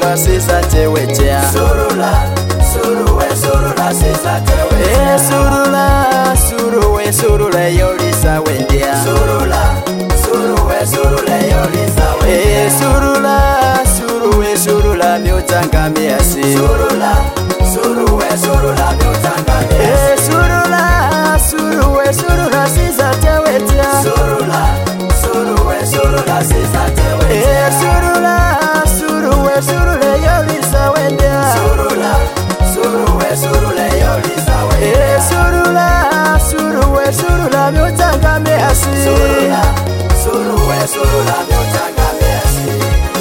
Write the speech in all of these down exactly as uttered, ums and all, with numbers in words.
surula sisa tewetea Surula, suruwe, surula sisa tewetea Eh surula, suruwe, surula yolisa wendia Surula, suruwe, surula yolisa wendia Eh surula, suruwe, surula miutanga miasi Surula, suruwe, surula miutanga miasi Eh surula, suruwe, surula sisa tewetea Surula, suruwe, surula sisa tewetea Eh surula, suruwe, surula yolisa wendia Surula, suruwe, surula yolisa wendia Eh surula, suruwe, surula miutanga miasi Surula, suruwe, surula miutanga miasi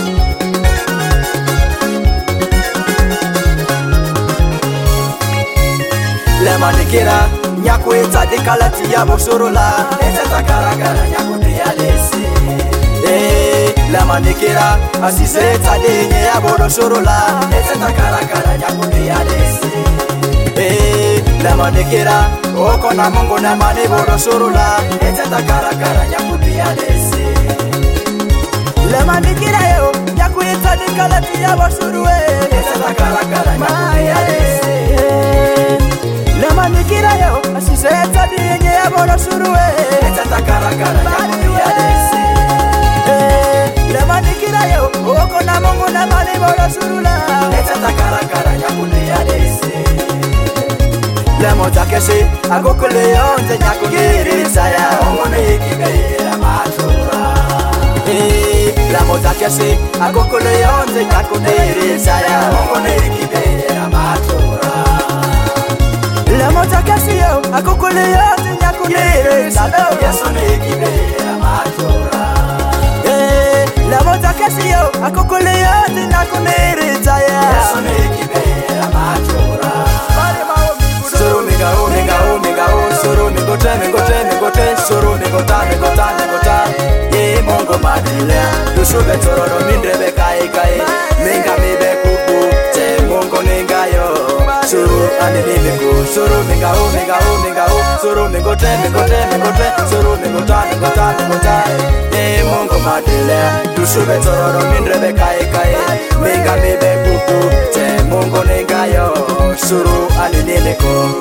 Lemanikira nyakweta dikalati ya bosurula Eteta karakara nyakutia desi Eh lemanikira asiseta dinye ya bosurula Eteta karakara nyakutia desi Eh lemanikira oko na Mungu na mani bosurula Eteta karakara nyakutia desi Lemanikira yo nyakweta dikalati ya bosurue Eteta karakara nyakutia desi Lemanikira yo asiseta dinye ya bosurue Eteta karakara nyakutia desi Lemanikira yo oko na Mungu na mani bosurula Eteta karakara nyakutia desi Lemota kesi agokole yonze nyakugiri saya Omone ikibeira matura Eh lemota kesi agokole yonze nyakugiri saya Omone ikibeira matura Lemota kesi yo agokole yonze nyakugiri saya Yesu ne ikibeira matura Eh lemota kesi yo agokole yonze nyakugiri saya Yesu ne ikibeira matura Suru miga o miga o miga o suru migote migote migote suru migota migota migota ye Mungu madilea dusube tororo mindrebe kai kai minga mibe kuku te Mungu ningayo suru ane mibiku suru miga o miga o miga o suru migote migote migote suru migota migota migota ye Mungu madilea dusube tororo mindrebe kai kai minga mibe kuku te Mungu ningayo suru ane mibiku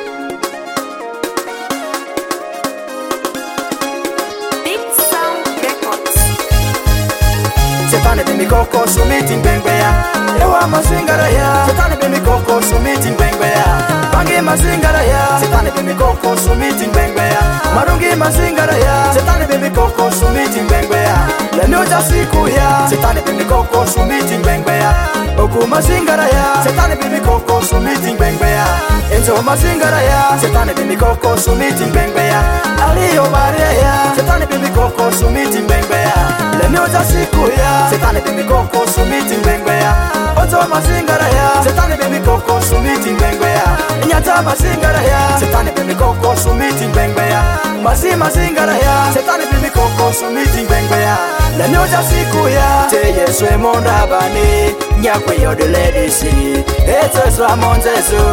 Setane be mi koko sumiti ngwengweya Ewa masingara ya Setane be mi koko sumiti ngwengweya Bangi masingara ya Setane be mi koko sumiti ngwengweya Marungi masingara ya Setane be mi koko sumiti ngwengweya Lenuja siku ya Setane be mi koko sumiti ngwengweya Oku masingara ya Setane be mi koko sumiti ngwengweya Enzo masingara ya Setane be mi koko sumiti ngwengweya Aliyo maria ya Setane be mi koko sumiti ngwengweya Lenuja siku ya Setane be mi koko sumiti ngwengweya Oto masingara ya Setane be mi koko sumiti ngwengweya Nyata masingara ya Setane be mi koko sumiti ngwengweya Masi masingara ya Setane be mi koko sumiti ngwengweya Lenuja siku ya Te Yesu emonda bani Nyakwe yodele disi Eto eswa monzesu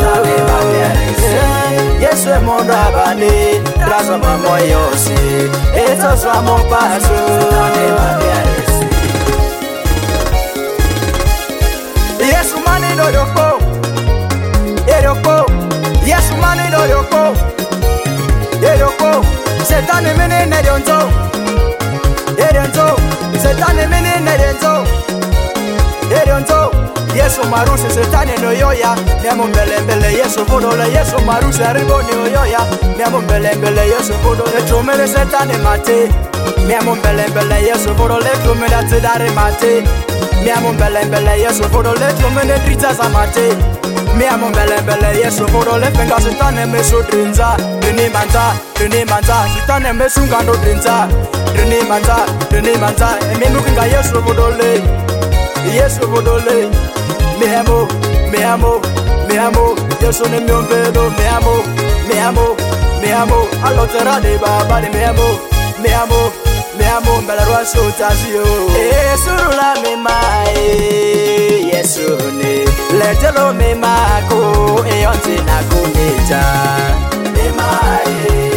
Yesu emonda bani Razo mamo yosi Eto eswa mopasu Yesu mani do yoko Yeroko Yesu mani do yoko Yeroko Setane mene nerionzo Yerionzo Setane mene nerionzo Yerionzo Yesu marusi setane no yoya Nemo mbele mbele Yesu vodole Yesu marusi aribo ni yoya Nemo mbele mbele Yesu vodole Tromele setane mate Nemo mbele mbele Yesu vodole Tromele atidare mate Nemo mbele mbele Yesu vodole Tromele drita za mate Nemo mbele mbele Yesu vodole Penga setane meso drinza Drini manza, drini manza Setane meso ngando drinza Drini manza, drini manza Emenu kinga Yesu vodole Yesu vodole Me amo, me amo, me amo Yesu ne mi ombedo Me amo, me amo, me amo Alotera de baba de me amo Me amo, me amo Mbele rwa sotazio Eh surula me mae Yesu ne Letelo me mako E onti na kumita Me mae